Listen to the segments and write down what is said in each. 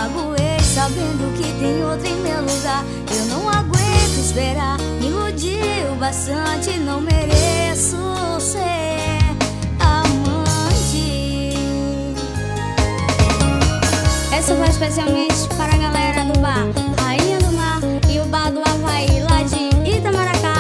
magoei sabendo que tem outra em meu lugar. Eu não aguento esperar, me iludiu bastante, não mereço ser amante. Essa vai especialmente para a galera do bar Rainha do Mar e o bar do Havaí, lá de Itamaracá.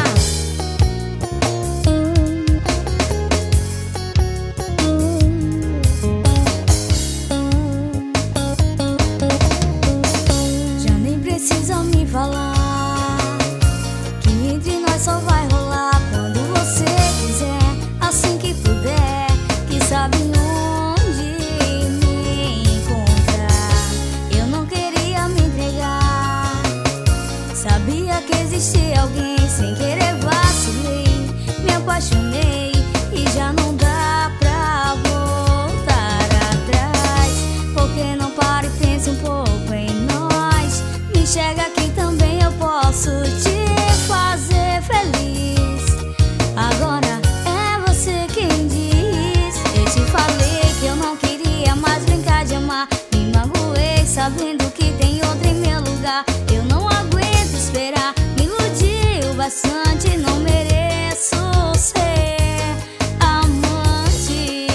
Já nem precisa me falar que entre nós só vai rolar quando você quiser, assim que puder, que sabe onde me encontrar. Eu não queria me entregar, sabia que existia alguém, sem querer vacilei, me apaixonei e já não dá pra voltar atrás. Porque não para e pensa um pouco em nós, me enxerga aqui também, eu posso te fazer feliz. Agora é você quem diz. Eu te falei que eu não queria mais brincar de amar, me magoei sabendo que tem outra em meu lugar. Eu não aguento esperar, me iludiu bastante, não mereço ser amante.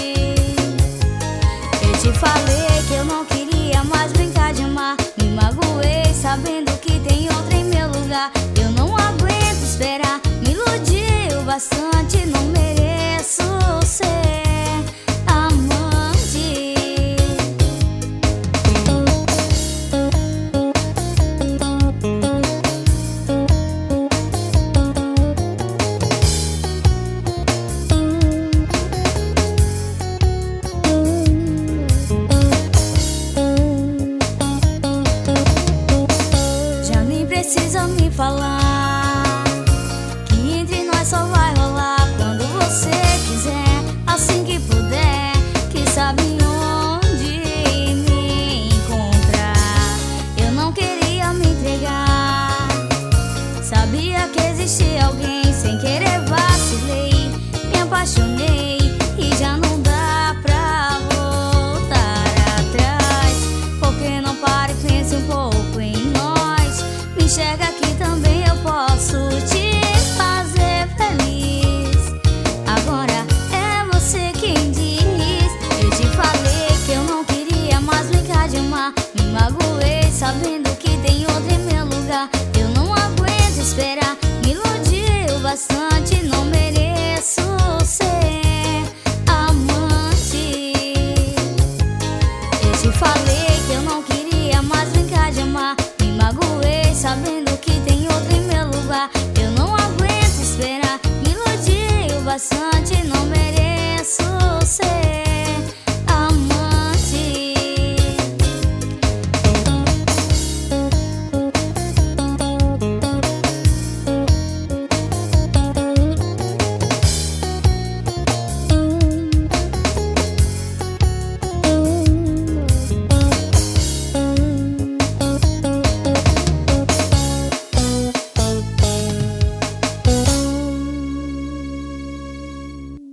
Eu te falei que eu não queria mais brincar de amar, me magoei sabendo que tem outra em meu lugar. Eu não aguento esperar, me iludiu bastante, não mereço ser amante. Já nem precisa me falar que entre nós só vai rolar quando você quiser, assim que puder, que sabe onde me encontrar. Eu não queria me entregar, sabia que existia alguém, sem querer vacilei, me apaixonei e já não dá pra voltar atrás. Porque não para e pense um pouco em nós, me enxerga aqui também, eu posso te fazer feliz. Agora é você quem diz. Eu te falei que eu não queria mais brincar de amar, me magoei sabendo que tem outra em meu lugar. Eu não aguento esperar, me iludiu bastante, não mereço ser amante. Eu te falei que eu não queria mais brincar de amar, me magoei sabendo que tem outra em meu lugar. Eu não aguento esperar, me iludiu bastante.